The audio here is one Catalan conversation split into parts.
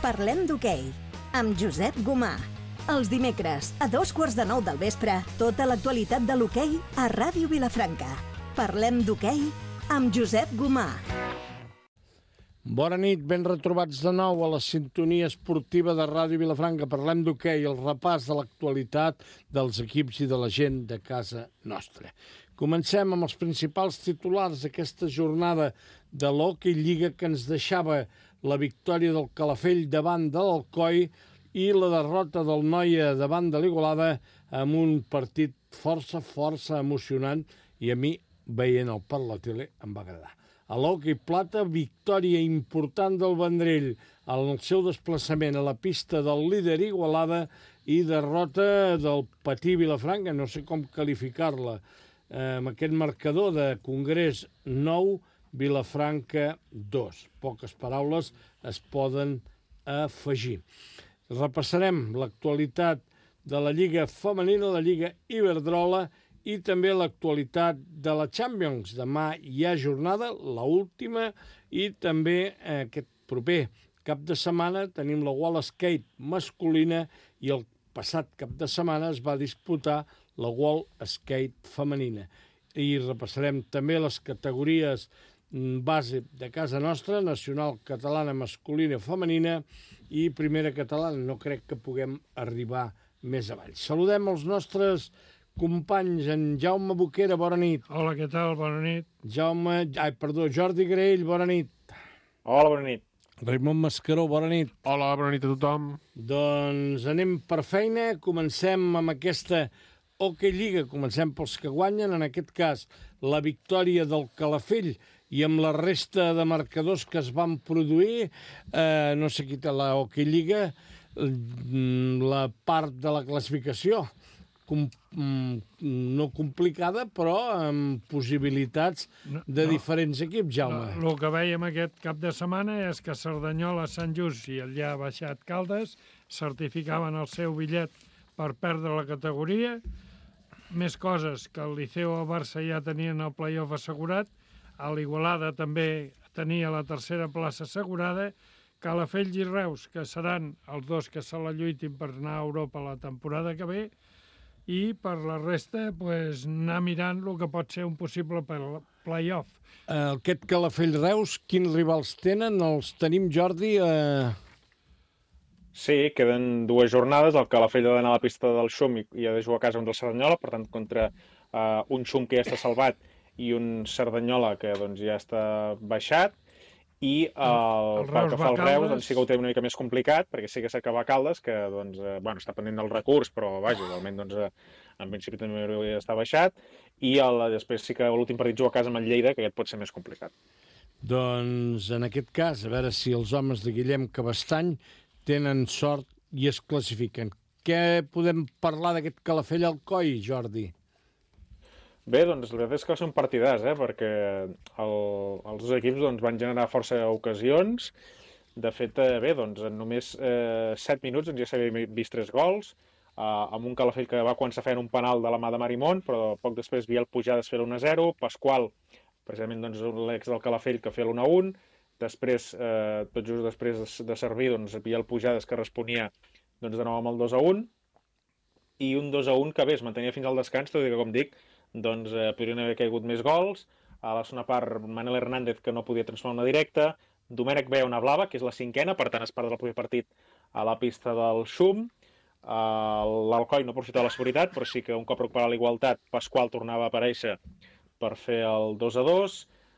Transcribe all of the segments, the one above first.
Parlem d'hoquei, amb Josep Gomà. Els dimecres, a 8:45 del vespre, tota l'actualitat de l'hoquei a Ràdio Vilafranca. Parlem d'hoquei amb Josep Gomà. Bona nit, ben retrobats de nou a la sintonia esportiva de Ràdio Vilafranca. Parlem d'hoquei, el repàs de l'actualitat dels equips i de la gent de casa nostra. Comencem amb els principals titulars d'aquesta jornada de l'Hockey Lliga que ens deixava la victòria del Calafell davant de l'Alcoi i la derrota del Noia davant de l'Igualada amb un partit força emocionant i a mi, veient-el per la tele, em va agradar. A l'Hockey Plata, victòria important del Vendrell en el seu desplaçament a la pista del líder Igualada i derrota del Patí Vilafranca, no sé com qualificar-la, amb aquest marcador de Congrés 9, Vilafranca 2. Poques paraules es poden afegir. Repassarem l'actualitat de la Lliga Femenina, la Lliga Iberdrola i també l'actualitat de la Champions. Demà hi ha jornada, l'última, i també aquest proper cap de setmana tenim la Wall Skate masculina i el passat cap de setmana es va disputar la Wall Skate femenina. I repassarem també les categories base de casa nostra, nacional catalana masculina femenina i primera catalana. No crec que puguem arribar més avall. Saludem els nostres companys, en Jaume Boquera, bona nit. Hola, què tal? Bona nit. Jordi Graell, bona nit. Hola, bona nit. Raimon Mascaró, bona nit. Hola, bona nit a tothom. Doncs anem per feina, comencem amb aquesta Hockey Lliga, comencem pels que guanyen, en aquest cas la victòria del Calafell i amb la resta de marcadors que es van produir, no sé qui té la Hockey Lliga, la part de la classificació, no complicada, però amb possibilitats de diferents equips, Jaume. El que veiem aquest cap de setmana és que Cerdanyola, Sant Just i el ja baixat Caldes certificaven el seu bitllet per perdre la categoria. Més coses, que el Liceu o el Barça ja tenien el play-off assegurat, a l'Igualada també tenia la tercera plaça assegurada, Calafell i Reus, que seran els dos que se la lluitin per anar a Europa la temporada que ve, i per la resta anar mirant el que pot ser un possible play-off. Aquest Calafell-Reus, quins rivals tenen? Els tenim, Jordi? Sí, queden dues jornades. El Calafell ha d'anar a la pista del Xum i ha de jugar a casa contra el Cerdanyola, per tant, contra un Xum que ja està salvat i un Cerdanyola que ja està baixat. I pel que fa al Reus, doncs sí que ho té una mica més complicat, perquè sí que s'acaba a Caldes, que està pendent del recurs, però vaja, igualment en principi també hauria d'estar baixat, i després sí que l'últim partit juga a casa amb el Lleida, que aquest pot ser més complicat. Doncs en aquest cas, a veure si els homes de Guillem Cabestany tenen sort i es classifiquen. Què podem parlar d'aquest Calafell-Alcoi, Jordi? Bé, doncs la veritat és que va ser un partidàs, perquè els dos equips van generar força ocasions. De fet, en només 7 minuts ja s'havien vist 3 gols, amb un Calafell que va començar fent un penal de la mà de Marimón, però poc després Biel Pujades feia l'1-0, Pasqual, precisament l'ex del Calafell, que feia l'1-1, després, tot just després de servir, Biel Pujades que responia de nou amb el 2-1, i un 2-1 que bé, es mantenia fins al descans, tot i que, com dic, podrien haver caigut més gols. A la segona part, Manel Hernández, que no podia transformar una directa, Domènec veia una blava, que és la 5a, per tant es perd el proper partit a la pista del Xum. L'Alcoi no aprofitava la seguretat, però sí que un cop recuperada la igualtat, Pasqual tornava a aparèixer per fer el 2-2.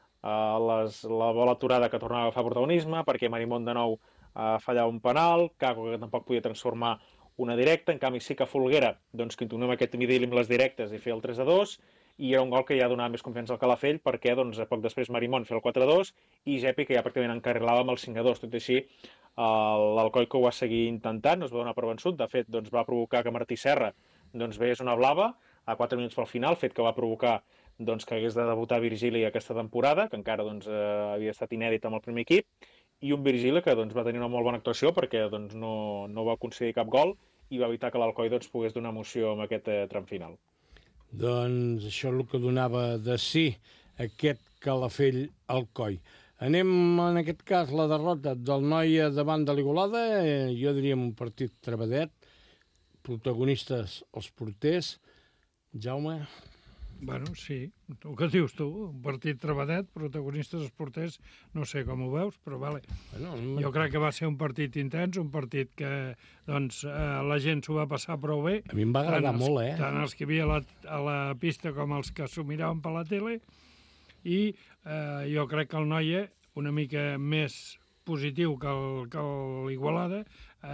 La bola aturada que tornava a agafar protagonisme, perquè Marimón de nou fallava un penal, Caco que tampoc podia transformar una directa, en canvi sí que Folguera continuava amb aquest midil amb les directes i feia el 3-2, i era un gol que ja donava més confiança al Calafell, perquè poc després Marimón feia el 4-2 i Gepi, que ja pràcticament encarrilava amb el 5-2. Tot i així, l'Alcoi que ho va seguir intentant, no es va donar per vençut. De fet, va provocar que Martí Serra veiés una blava a 4 minuts pel final, fet que va provocar que hagués de debutar Virgili aquesta temporada, que encara havia estat inèdit amb el primer equip, i un Virgili que va tenir una molt bona actuació perquè no va aconseguir cap gol i va evitar que l'Alcoi pogués donar emoció en aquest tram final. Doncs això és el que donava de sí aquest Calafell-Alcoi. Anem, en aquest cas, la derrota del Noia davant de l'Igualada. Jo diria un partit trebadet. Protagonistes els porters. Jaume? Bueno, sí, el que dius tu, un partit trebadet, protagonistes els porters, no sé com ho veus, però vale. Bueno, Jo crec que va ser un partit intens, un partit que doncs, la gent s'ho va passar prou bé. a mi em va agradar molt, Tant els que hi havia a la pista com els que s'ho miraven per la tele. I jo crec que el Noia, una mica més positiu que l'Igualada,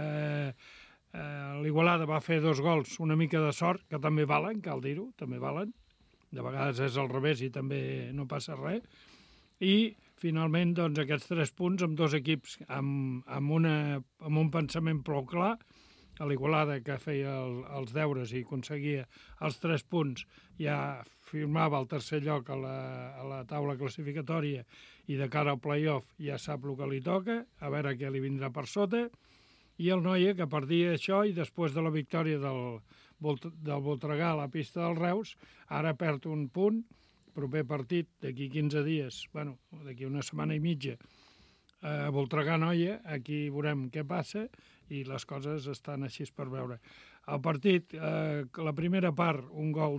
l'Igualada va fer 2 gols, una mica de sort, que també valen, cal dir-ho, també valen. De vegades és al revés i també no passa res. I, finalment, doncs, aquests 3 punts amb 2 equips amb un pensament prou clar. A l'Igualada, que feia els deures i aconseguia els 3 punts, ja firmava el tercer lloc a la taula classificatòria i de cara al play-off ja sap el que li toca, a veure què li vindrà per sota. I el Noia, que perdia això, i després de la victòria del Voltregà a la pista del Reus, ara perd un punt, proper partit d'aquí 15 dies, bueno, d'aquí una setmana i mitja, Voltregà-Noia, aquí veurem què passa, i les coses estan així per veure. El partit, la primera part, un gol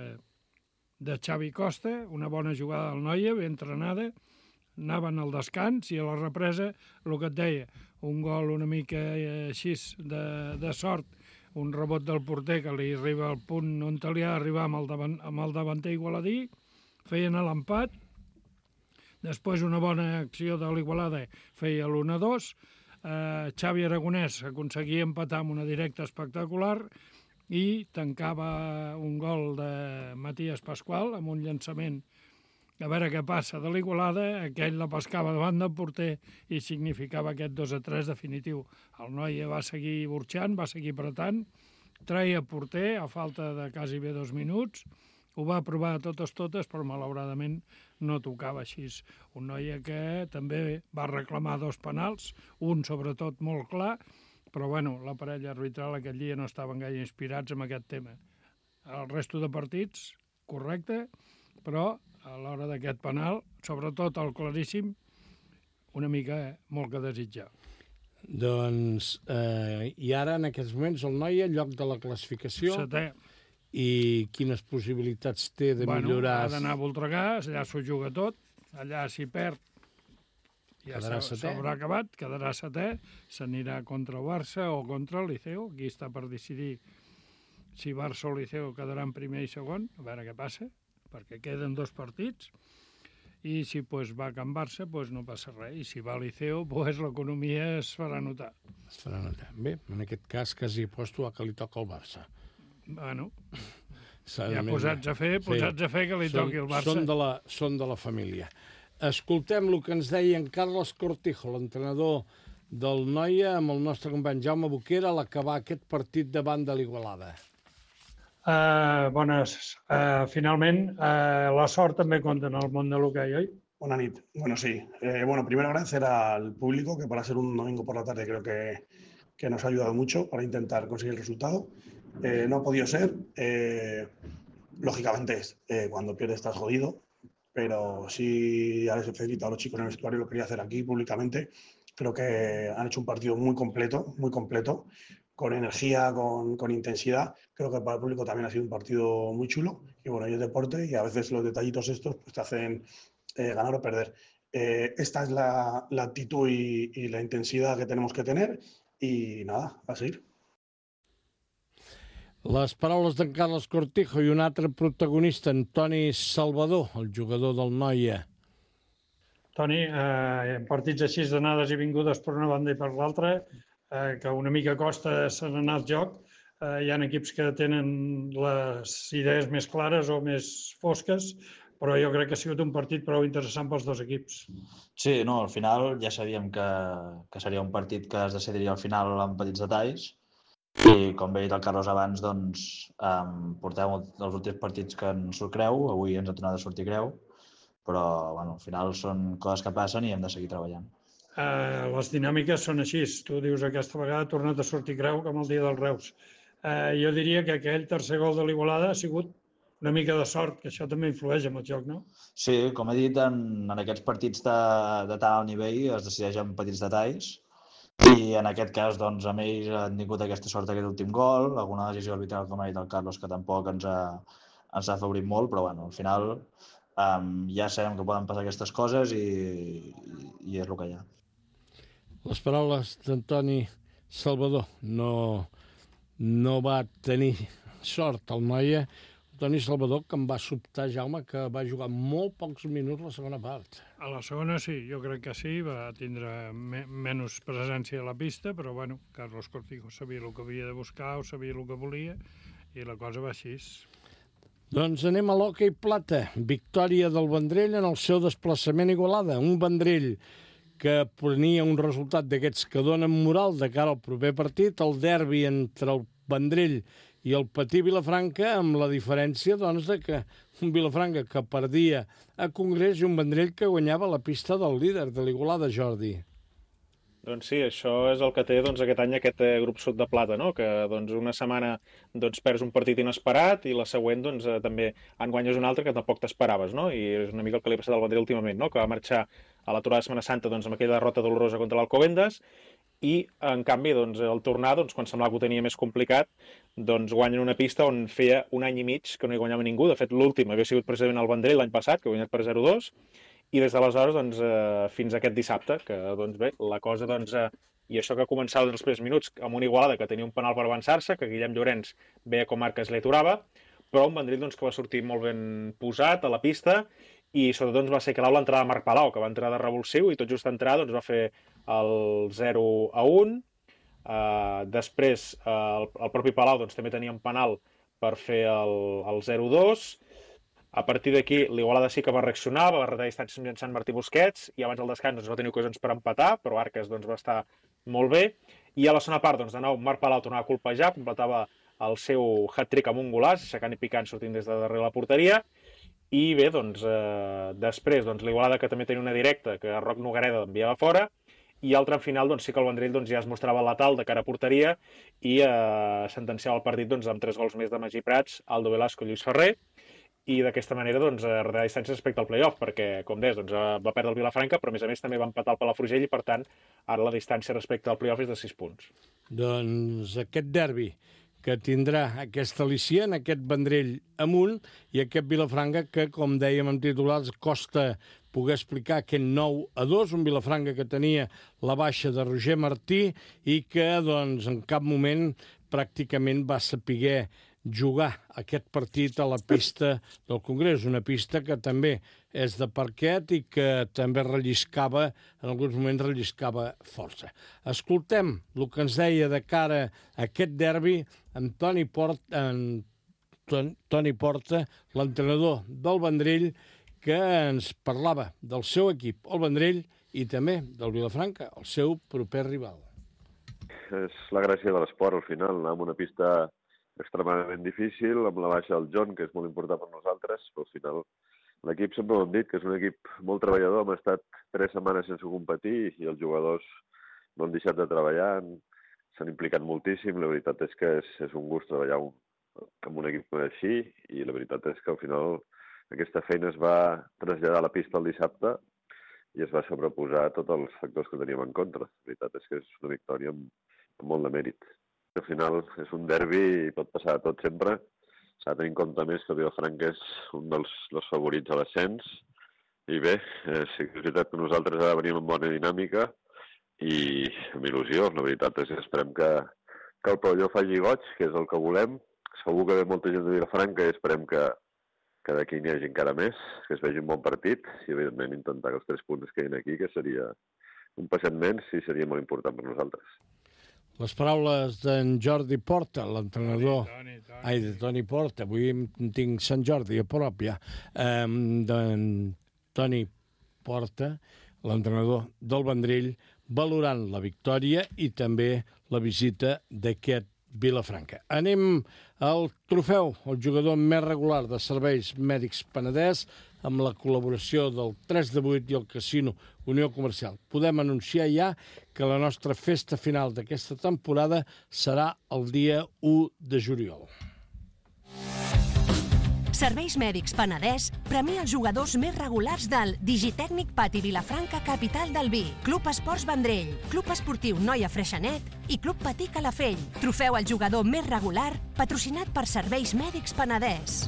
de Xavi Costa, una bona jugada del Noia, ben entrenada, anaven al descans i a la represa, el que et deia, un gol una mica així de sort, un rebot del porter que li arriba al punt on li ha d'arribar amb el davanter igualadí, feien l'empat, després una bona acció de l'Igualada feia l'1-2, Xavi Aragonès aconseguia empatar amb una directa espectacular i tancava un gol de Matías Pascual amb un llançament a veure què passa de l'Igualada, aquell la pescava davant del porter i significava aquest 2-3 definitiu. El Noia va seguir burxant, va seguir apretant, treia porter a falta de quasi bé 2 minuts, ho va provar totes, però malauradament no tocava així. Un Noia que també va reclamar 2 penals, un sobretot molt clar, però bueno, la parella arbitral aquell dia no estaven gaire inspirats en aquest tema. El resto de partits, correcte, però a l'hora d'aquest penal, sobretot el claríssim, una mica molt que desitjar. Doncs, i ara, en aquests moments, el Noia, lloc de la classificació... 7è. I quines possibilitats té de millorar... Ha d'anar a Voltregà, allà s'ho juga tot, allà si perd ja s'haurà acabat, quedarà 7è, s'anirà contra el Barça o contra el Liceo, aquí està per decidir si Barça o Liceo quedaran primer i segon, a veure què passa, perquè queden 2 partits, i si va a Can Barça no passa res, i si va a Liceo l'economia es farà notar. Es farà notar. Bé, en aquest cas quasi aposto a que li toca al Barça. Bueno, ja posats a fer que li toqui el Barça. Són de la família. Escoltem el que ens deia en Carlos Cortijo, l'entrenador del Noia, amb el nostre company Jaume Boquera, a l'acabar aquest partit davant de l'Igualada. Bones. Finalment, la sort també compta en el món de l'hoquei, oi? Buenas noches. Bueno, sí. Primero agradecer al público, que para ser un domingo por la tarde creo que nos ha ayudado mucho para intentar conseguir el resultado. No ha podido ser. Lógicamente, cuando pierdes estás jodido, pero sí ya les he felicitado a los chicos en el vestuario, lo quería hacer aquí públicamente. Creo que han hecho un partido muy completo, con energía, con intensidad. Creo que para el público también ha sido un partido muy chulo. Y bueno, es deporte y a veces los detallitos estos pues, te hacen ganar o perder. Esta es la actitud y la intensidad que tenemos que tener y nada, a seguir. Les paraules d'en Carlos Cortijo i un altre protagonista, en Toni Salvador, el jugador del Noia. Toni, en partits així d'anades i vingudes per una banda i per l'altra, que una mica costa serenar el joc, hi ha equips que tenen les idees més clares o més fosques, però jo crec que ha sigut un partit prou interessant pels 2 equips. Sí, no, al final ja sabíem que seria un partit que es decidiria al final amb petits detalls i, com bé ha dit el Carlos abans, doncs portem els últims partits que ens surt creu, avui ens ha tornat a sortir creu, però bueno, al final són coses que passen i hem de seguir treballant. Les dinàmiques són així. Tu dius aquesta vegada ha tornat a sortir creu com el dia del Reus. Jo diria que aquell tercer gol de l'Igualada ha sigut una mica de sort, que això també influeix en el joc, no? Sí, com he dit, en aquests partits de tant alt nivell es decideix en petits detalls i en aquest cas doncs, amb ells han tingut aquesta sort d'aquest últim gol, alguna decisió arbitral, com ha dit el Carlos, que tampoc ens ha afavorit molt, però bueno, al final ja sabem que poden passar aquestes coses i és el que hi ha. Les paraules d'Antoni Salvador. No va tenir sort el Noia. Antoni Salvador, que em va sobtar, Jaume, que va jugar molt pocs minuts la segona part. A la segona sí, jo crec que sí, va tindre menys presència a la pista, però bueno, Carlos Cortijo sabia el que havia de buscar o sabia el que volia i la cosa va així. Doncs anem a l'hoquei plata. Victòria del Vendrell en el seu desplaçament a Igualada. Un Vendrell que prenia un resultat d'aquests que donen moral de cara al proper partit, el derbi entre el Vendrell i el Patí Vilafranca, amb la diferència doncs, de que un Vilafranca que perdia a Congrés i un Vendrell que guanyava la pista del líder de l'Igualada, Jordi. Doncs sí, això és el que té aquest any aquest grup sud de plata, no? Que una setmana perds un partit inesperat i la següent també en guanyes un altre que tampoc t'esperaves, no? I és una mica el que li ha passat al Vendrell últimament, no? Que va marxar a l'aturada de Setmana Santa amb aquella derrota dolorosa contra l'Alcobendas i, en canvi, al tornar, quan semblava que ho tenia més complicat, guanyen una pista on feia un any i mig que no hi guanyava ningú. De fet, l'últim havia sigut precisament el Vendrell l'any passat, que ha guanyat per 0-2, i des d'aleshores fins a aquest dissabte, que bé, la cosa i això que començava els primers minuts amb una Igualada que tenia un penal per avançar-se, que Guillem Llorenç veia com Marques li aturava, però un Vendrell que va sortir molt ben posat a la pista i sobretot va ser clau l'entrada de Marc Palau, que va entrar de revulsiu i tot just entrar va fer el 0-1. Després el propi Palau també tenia un penal per fer el 0-2. A partir d'aquí, l'Igualada sí que va reaccionar, va retallar distàncies mitjançant Martí Busquets i abans del descans va tenir ocasions per empatar, però Arques va estar molt bé. I a la segona part, de nou, Marc Palau tornava a colpejar, completava el seu hat-trick amb un golaç, aixecant i picant sortint des de darrere la porteria. I bé, després, l'Igualada, que també tenia una directa, que Roc Nogareda enviava fora, i al tram final sí que el Vendrell ja es mostrava letal de cara a porteria i sentenciava el partit amb 3 gols més de Magí Prats, Aldo Velasco i Lluís Ferrer, i d'aquesta manera retallar distància respecte al play-off, perquè, com deies, va perdre el Vilafranca, però a més també va empatar el Palafrugell i, per tant, ara la distància respecte al play-off és de 6 punts. Doncs aquest derbi que tindrà aquest al·licient, aquest Vendrell amunt, i aquest Vilafranca que, com dèiem en titulars, costa poder explicar aquest 9-2, un Vilafranca que tenia la baixa de Roger Martí i que, en cap moment pràcticament va saber jugar aquest partit a la pista del Congrés, una pista que també és de parquet i que també relliscava, en alguns moments relliscava força. Escoltem el que ens deia de cara a aquest derbi en Toni Porta, l'entrenador del Vendrell, que ens parlava del seu equip, el Vendrell, i també del Vilafranca, el seu proper rival. És la gràcia de l'esport, al final, anar amb una pista extremadament difícil, amb la baixa del John, que és molt important per nosaltres, però al final l'equip sempre ho hem dit, que és un equip molt treballador, hem estat 3 setmanes sense competir i els jugadors no han deixat de treballar, s'han implicat moltíssim, la veritat és que és un gust treballar amb un equip així i la veritat és que al final aquesta feina es va traslladar a la pista el dissabte i es va sobreposar a tots els factors que teníem en contra. La veritat és que és una victòria amb molt de mèrit. Al final és un derbi i pot passar de tot sempre. S'ha de tenir en compte més que el Vilafranca és un dels favorits a l'ascens. I bé, sí que és veritat que nosaltres ara venim amb bona dinàmica i amb il·lusió. La veritat és que esperem que el pavelló faci goig, que és el que volem. Segur que ve molta gent de Vilafranca i esperem que d'aquí n'hi hagi encara més, que es vegi un bon partit i evidentment intentar que els 3 punts que hi ha aquí, que seria un passet menys i seria molt important per nosaltres. Les paraules d'en Jordi Porta, l'entrenador... de Toni Porta, avui tinc Sant Jordi a prop ja. D'en Toni Porta, l'entrenador del Vendrell, valorant la victòria i també la visita d'aquest Vilafranca. Anem al trofeu, el jugador més regular de Serveis Mèdics Penedès, amb la col·laboració del 3 de 8 i el Casino Unió Comercial. Podem anunciar ja que la nostra festa final d'aquesta temporada serà el dia 1 de juliol. Serveis Mèdics Penedès premia els jugadors més regulars del Digitècnic Pati Vilafranca, capital del vi, Club Esports Vendrell, Club Esportiu Noia Freixenet i Club Patí Calafell. Trofeu al jugador més regular, patrocinat per Serveis Mèdics Penedès.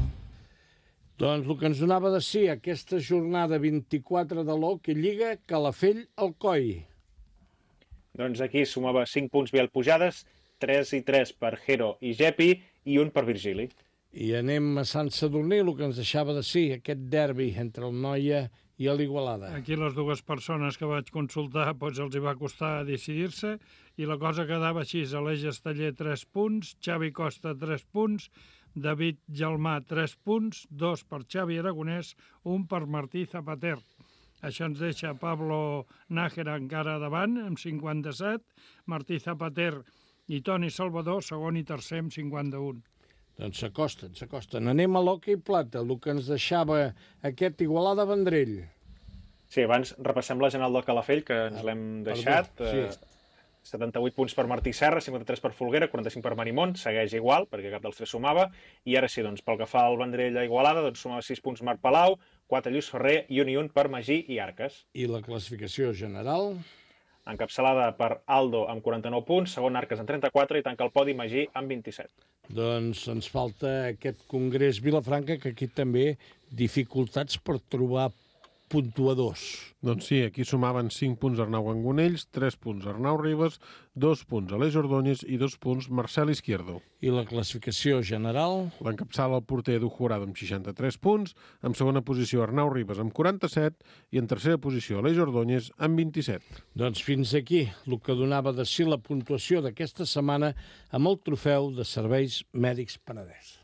Doncs el que ens donava de sí aquesta jornada 24 de l'Hockey Lliga Calafell-Alcoi. Doncs aquí sumava 5 punts Biel Pujades, 3 i 3 per Jero i Gepi i 1 per Virgili. I anem a Sant Sadurní, el que ens deixava de sí, aquest derbi entre el Noia i l'Igualada. Aquí les dues persones que vaig consultar doncs els hi va costar decidir-se i la cosa quedava així: Aleix Esteller 3 punts, Xavi Costa 3 punts, David Gelmà 3 punts, 2 per Xavi Aragonès, 1 per Martí Zapater. Això ens deixa Pablo Nájera encara davant amb 57, Martí Zapater i Toni Salvador segon i tercer amb 51. Doncs s'acosten. Anem a l'Hockey Plata, el que ens deixava aquest Igualada Vendrell. Sí, abans repassem la general del Calafell, que ens l'hem deixat. Sí. 78 punts per Martí Serra, 53 per Folguera, 45 per Marimont, segueix igual, perquè cap dels tres sumava. I ara sí, doncs, pel que fa al Vendrell a Igualada, doncs sumava 6 punts Marc Palau, 4 Lluís Ferrer i 1 per Magí i Arques. I la classificació general? Encapçalada per Aldo amb 49 punts, segon Arques amb 34 i tanca el podi Magí amb 27. Doncs ens falta aquest Congrés Vilafranca, que aquí també dificultats per trobar puntuadors. Doncs sí, aquí sumaven 5 punts Arnau Angonells, 3 punts Arnau Ribas, 2 punts Aleix Ordóñez i 2 punts Marcel Izquierdo. I la classificació general? L'encapçala el porter Edu Jurado amb 63 punts, en segona posició Arnau Ribas amb 47 i en tercera posició Aleix Ordóñez amb 27. Doncs fins aquí el que donava de si la puntuació d'aquesta setmana amb el trofeu de Serveis Mèdics Penedès.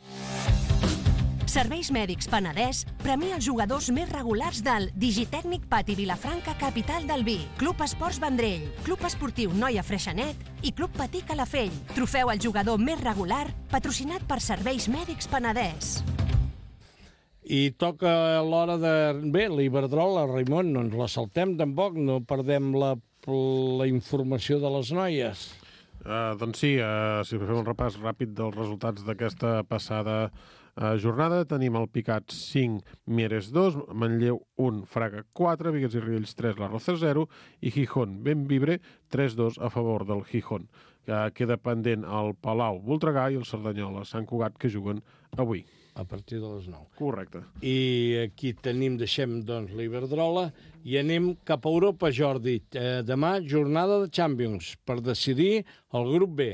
Serveis Mèdics Penedès premia els jugadors més regulars del Digitècnic Pati Vilafranca, capital del vi, Club Esports Vendrell, Club Esportiu Noia Freixenet i Club Patí Calafell. Trofeu al jugador més regular, patrocinat per Serveis Mèdics Penedès. I toca l'hora de... Bé, l'Iberdrola, Raimon, no ens la saltem tampoc, no perdem la informació de les noies. Doncs sí, si fem un repàs ràpid dels resultats d'aquesta passada jornada, tenim el Picat 5, Mieres 2, Manlleu 1, Fraga 4, Bigues i Riells 3, La Roza 0 i Gijón, Benvibre 3-2 a favor del Gijón. Queda pendent el Palau, Voltregà i el Cerdanyola, Sant Cugat, que juguen avui. A partir de les 9. Correcte. I aquí deixem doncs l'Iberdrola i anem cap a Europa, Jordi. Demà, jornada de Champions, per decidir el grup B.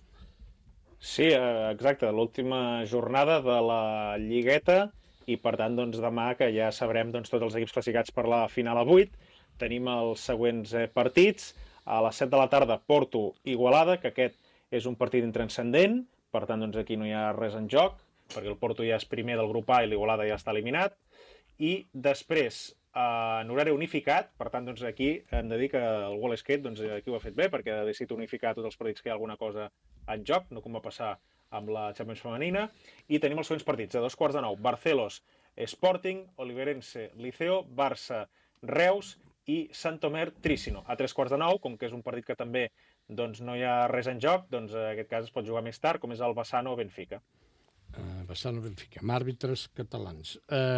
Sí, exacte, l'última jornada de la Lligueta i, per tant, doncs, demà, que ja sabrem doncs, tots els equips classificats per la final a 8, tenim els següents partits. A les 7 de la tarda, Porto-Igualada, que aquest és un partit intranscendent, per tant, doncs, aquí no hi ha res en joc, perquè el Porto ja és primer del grup A i l'Igualada ja està eliminat. I després, en horari unificat, per tant, doncs, aquí hem de dir que el Wall Skate doncs, aquí ho ha fet bé, perquè ha decidit unificar tots els partits que hi ha alguna cosa en joc, no com va passar amb la Champions femenina. I tenim els següents partits. A 2:45, Barcelos, Sporting, Oliveirense, Liceo, Barça, Reus i Santomer, Trícino. A 3:45, com que és un partit que també doncs, no hi ha res en joc, doncs en aquest cas es pot jugar més tard, com és el Bassano-Benfica. Bassano-Benfica, amb àrbitres catalans.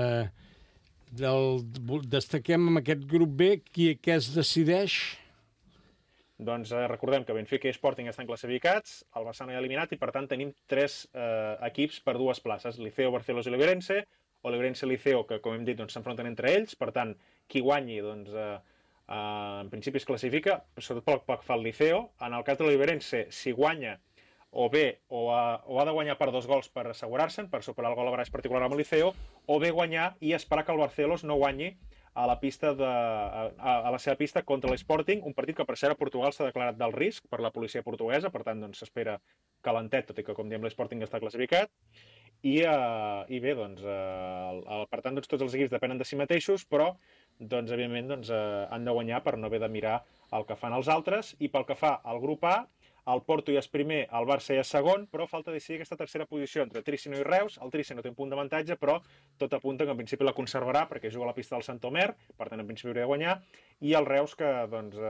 Destaquem amb aquest grup B què es decideix? Doncs recordem que Benfica i Sporting estan classificats, el Bassano ja eliminat i per tant tenim 3 equips per 2 places, Liceo, Barcelos i Oliveirense, Oliveirense i Liceo, que com hem dit s'enfronten entre ells, per tant qui guanyi doncs, en principi es classifica, sobretot pel que fa al Liceo. En el cas de l'Oliveirense, si guanya o bé o ha de guanyar per 2 gols per assegurar-se'n, per superar el gol average particular amb el Liceo, o bé guanyar i esperar que el Barcelos no guanyi a la seva pista contra l'Sporting, un partit que per cert a Portugal s'ha declarat d'alt risc per la policia portuguesa, per tant doncs, s'espera calentet, tot i que com diem l'Sporting està classificat. I bé, doncs, per tant doncs, tots els equips depenen de si mateixos, però doncs, evidentment doncs, han de guanyar per no haver de mirar el que fan els altres. I pel que fa al grup A, el Porto ja és primer, el Barça ja és segon, però falta decidir aquesta tercera posició entre Trícino i Reus. El Trícino té un punt d'avantatge, però tot apunta que en principi la conservarà perquè juga a la pista del Santomer, per tant en principi hauria de guanyar, i el Reus que doncs,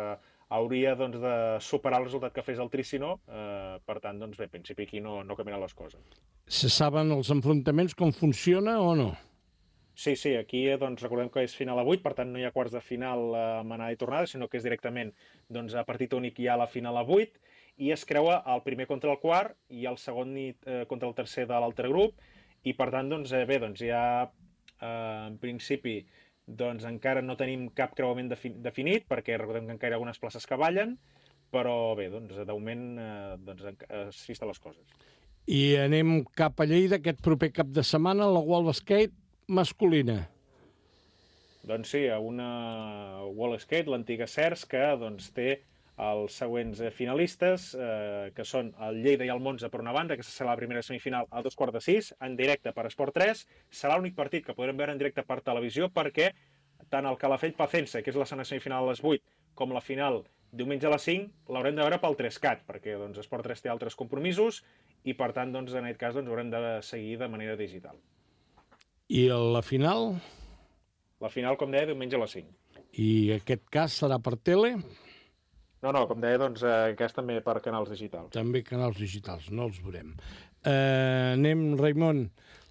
hauria doncs, de superar el resultat que fes el Tricinó. Per tant, doncs bé, en principi aquí no canviaran les coses. Se saben els enfrontaments, com funciona o no? Sí, aquí doncs, recordem que és final a 8, per tant no hi ha quarts de final amb anada i tornada, sinó que és directament doncs, a partit únic hi ha la final a 8, i es creua el primer contra el quart i el segon contra el tercer de l'altre grup, i per tant doncs, bé, doncs ja en principi doncs, encara no tenim cap creuament definit, perquè recordem que encara hi ha algunes places que ballen, però bé, doncs, de moment doncs, així estan les coses. I anem cap a Lleida aquest proper cap de setmana, la World Skate masculina. Doncs sí, una World Skate, l'antiga CERS, que doncs, té els següents finalistes, que són el Lleida i el Monza per una banda, que serà la primera semifinal a 5:45, en directe per Esport 3. Serà l'únic partit que podrem veure en directe per televisió, perquè tant el Calafell-Pacense, que és la semifinal a les 8, com la final diumenge a les 5, l'haurem de veure pel 3CAT, perquè doncs, Esport 3 té altres compromisos, i per tant, doncs, en aquest cas, doncs, haurem de seguir de manera digital. I la final? La final, com deia, diumenge a les 5. I aquest cas serà per tele? No, com deia, doncs, aquest també per canals digitals. També canals digitals, no els veurem. Anem, Raimon,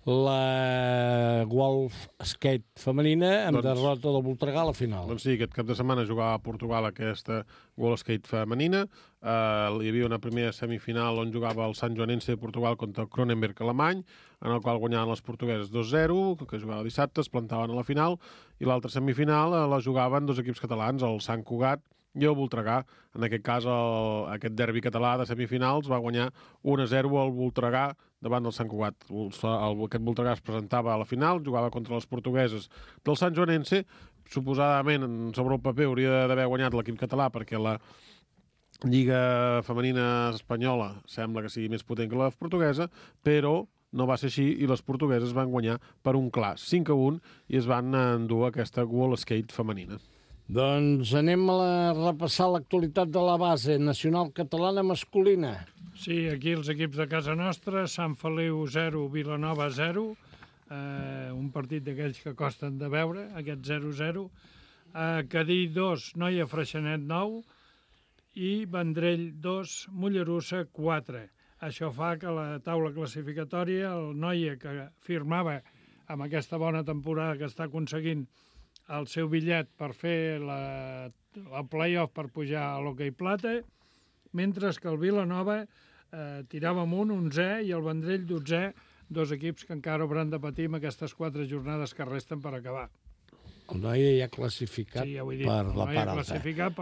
la World Skate femenina amb derrota del Voltregà a la final. Doncs sí, aquest cap de setmana jugava a Portugal aquesta World Skate femenina. Hi havia una primera semifinal on jugava el Sant Joanense de Portugal contra el Cronenberg alemany, en el qual guanyaven les portugueses 2-0, que jugava dissabte, es plantaven a la final, i l'altra semifinal la jugaven dos equips catalans, el Sant Cugat i el Voltregà. En aquest cas, aquest derbi català de semifinals va guanyar 1-0 el Voltregà davant del Sant Cugat. Aquest Voltregà es presentava a la final, jugava contra les portugueses del Sant Joanense. Suposadament, sobre el paper, hauria d'haver guanyat l'equip català, perquè la Lliga Femenina Espanyola sembla que sigui més potent que la portuguesa, però no va ser així, i les portugueses van guanyar per un clar 5-1 i es van endur aquesta World Skate femenina. Doncs anem a repassar l'actualitat de la base nacional catalana masculina. Sí, aquí els equips de casa nostra, Sant Feliu 0, Vilanova 0, un partit d'aquells que costen de veure, aquest 0-0, Cadí 2, Noia Freixenet 9, i Vendrell 2, Mollerussa 4. Això fa que la taula classificatòria, el Noia, que firmava amb aquesta bona temporada que està aconseguint el seu bitllet per fer el play-off per pujar a l'hoquei plata, mentre que el Vilanova tirava amunt 11è i el Vendrell 12è, dos equips que encara hauran de patir amb aquestes 4 jornades que resten per acabar. El Noia ja ha classificat per la part alta. Ha classificat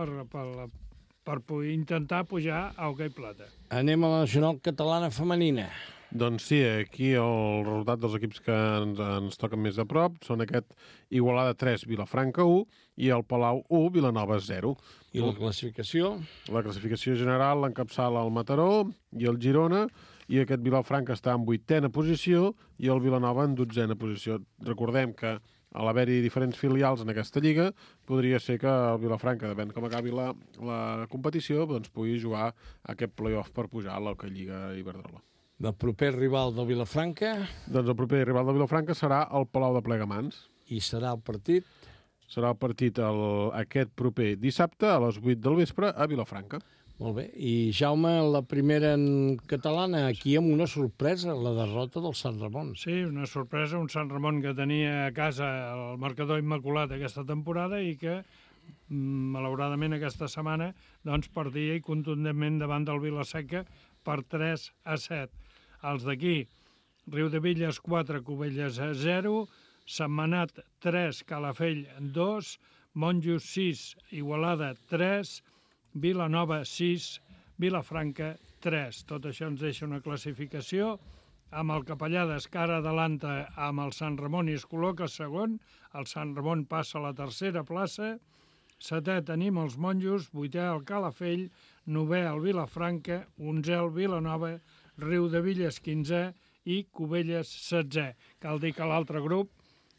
per intentar pujar a hoquei plata. Anem a la nacional catalana femenina. Doncs sí, aquí el resultat dels equips que ens toquen més a prop són aquest Igualada 3, Vilafranca 1 i el Palau 1, Vilanova 0. I la classificació? La classificació general l'encapçala el Mataró i el Girona, i aquest Vilafranca està en 8a posició i el Vilanova en 12a posició. Recordem que a l'haver-hi diferents filials en aquesta lliga, podria ser que el Vilafranca, depèn com acabi la competició, doncs pugui jugar aquest play-off per pujar a l'Hockey Lliga Iberdrola. El proper rival del Vilafranca? Doncs el proper rival del Vilafranca serà el Palau de Plegamans. I serà el partit? Serà el partit aquest proper dissabte a les 8 del vespre a Vilafranca. Molt bé. I, Jaume, la primera en catalana, aquí amb una sorpresa, la derrota del Sant Ramon. Sí, una sorpresa, un Sant Ramon que tenia a casa el marcador immaculat aquesta temporada i que, malauradament, aquesta setmana doncs, perdia i contundentment davant del Vilaseca per 3-7. Els d'aquí, Riudevilles 4, Cubelles 0, Sentmenat 3, Calafell 2, Monjos 6, Igualada 3, Vilanova 6, Vilafranca 3. Tot això ens deixa una classificació amb el Capellades que ara adelanta amb el Sant Ramon i es col·loca segon. El Sant Ramon passa a la tercera plaça. 7è tenim els Monjos, 8è el Calafell, 9è el Vilafranca, 11è el Vilanova, Riudevilles 15è i Cubelles 16è. Cal dir que l'altre grup,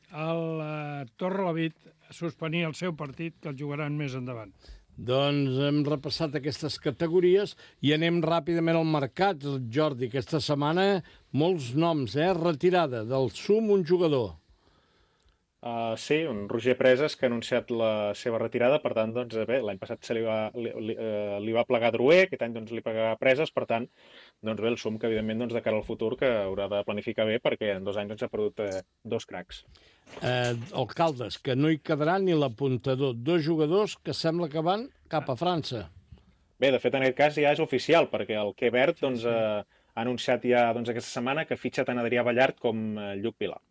el Torrelavit, suspenia el seu partit, que el jugaran més endavant. Doncs hem repassat aquestes categories i anem ràpidament al mercat, Jordi. Aquesta setmana molts noms, retirada del SUM un jugador. Sí, un Roger Presas que ha anunciat la seva retirada, per tant, doncs, bé, l'any passat li va plegar Drouet, aquest any doncs, li plegarà Presas, per tant, doncs bé, el sum que, evidentment, doncs, de cara al futur, que haurà de planificar bé, perquè en 2 anys doncs, ha perdut 2 cracs. Alcaldes, que no hi quedarà ni l'apuntador. 2 jugadors que sembla que van cap a França. Bé, de fet, en aquest cas ja és oficial, perquè el Quebert doncs, ha anunciat ja doncs, aquesta setmana que fitxa tant Adrià Ballart com Lluc Pilar.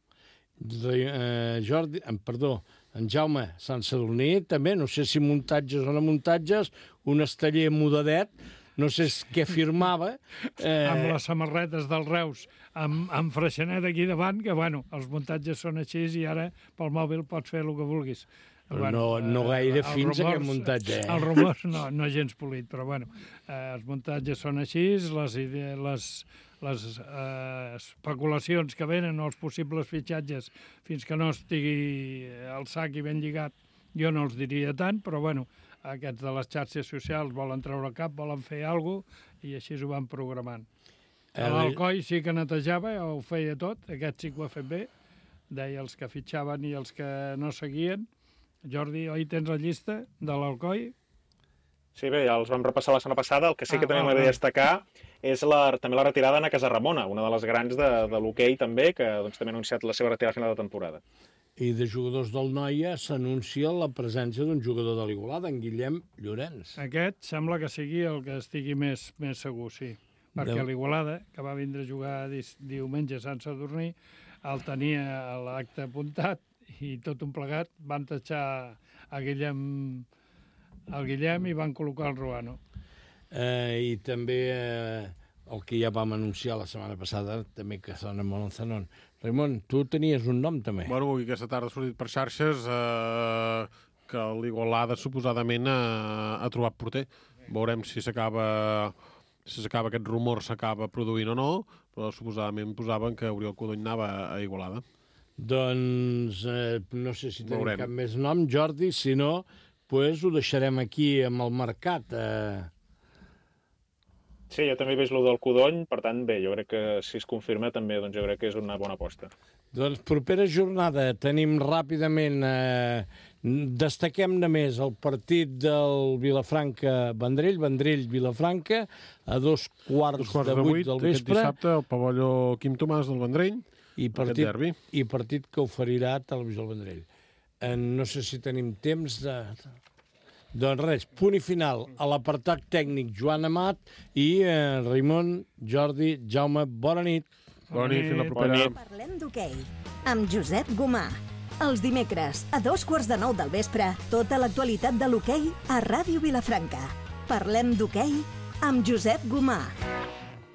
En Jaume Sant Sadurní també, no sé si muntatges o no muntatges, un esteller mudadet, no sé què firmava. Amb les samarretes dels Reus, amb Freixenet aquí davant, que bueno, els muntatges són així i ara pel mòbil pots fer el que vulguis. Bueno, no gaire fins a aquest muntatge. Els rumors no gens polit, però bueno, els muntatges són així, les especulacions que venen o els possibles fitxatges fins que no estigui el sac i ben lligat, jo no els diria tant, però bueno, aquests de les xarxes socials volen treure cap, volen fer alguna cosa i així ho van programant. L'Alcoi sí que netejava, ho feia tot, aquest sí que ho ha fet bé, deia els que fitxaven i els que no seguien. Jordi, oi tens la llista de l'Alcoi? Sí, bé, ja els vam repassar la setmana passada. El que sí que també m'agradaria destacar és també la retirada d'Anna Casarramona, una de les grans de l'hoquei també, que doncs, també ha anunciat la seva retirada a final de temporada. I de jugadors del Noia s'anuncia la presència d'un jugador de l'Igualada, en Guillem Llorenç. Aquest sembla que sigui el que estigui més segur, sí. Perquè l'Igualada, que va vindre a jugar diumenge a Sant Sadurní, el tenia a l'acte apuntat i tot un plegat van tatxar el Guillem i van col·locar el Ruano. I també el que ja vam anunciar la setmana passada, també que sona molt en Zanon. Raimon, tu tenies un nom també. Bueno, aquesta tarda ha sortit per xarxes que l'Igualada suposadament ha trobat porter. Veurem si s'acaba aquest rumor s'acaba produint o no, però suposadament posaven que Oriol Codony anava a Igualada. Doncs no sé si tenim cap més nom, Jordi, si no, doncs ho deixarem aquí amb el mercat. Sí, jo també he vist el del Codony, per tant, bé, jo crec que si es confirma també, doncs jo crec que és una bona aposta. Doncs propera jornada tenim ràpidament, destaquem només el partit del Vilafranca-Vendrell, Vendrell-Vilafranca, a 2:15 del vespre. Aquest dissabte, al pavelló Quim Tomàs del Vendrell, i partit que oferirà Televisió del Vendrell. No sé si tenim temps de... Doncs res, punt i final a l'apartat tècnic Joan Amat i Raimon, Jordi, Jaume, bona nit. Bona nit, fins la propera. Parlem d'hoquei amb Josep Gomà. Els dimecres, a 2:15 del vespre, tota l'actualitat de l'hoquei a Ràdio Vilafranca. Parlem d'hoquei amb Josep Gomà.